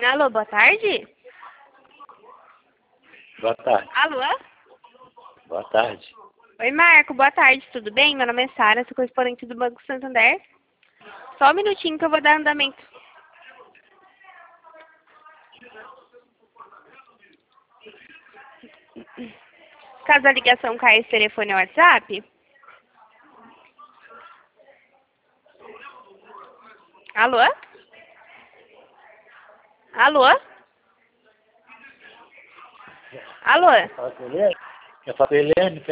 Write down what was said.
Alô, boa tarde? Boa tarde. Alô? Boa tarde. Oi, Marco, boa tarde, tudo bem? Meu nome é Sara, sou correspondente do Banco Santander. Só um minutinho que eu vou dar andamento. Caso a ligação caia, esse telefone é o WhatsApp? Alô? Alô? Alô? Quer falar com a Helene?